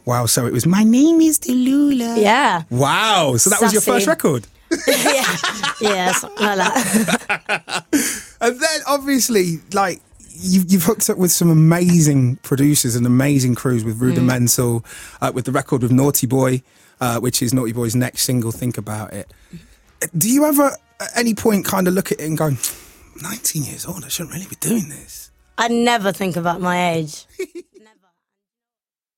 Wow, so it was My Name is Delula. Yeah. Wow, so that was your first record? yeah, something like that. And then obviously, like, you've hooked up with some amazing producers and amazing crews with Rudimental, with the record with Naughty Boy, which is Naughty Boy's next single, Think About It. Do you ever, at any point, kind of look at it and go, 19 years old, I shouldn't really be doing this? I never think about my age.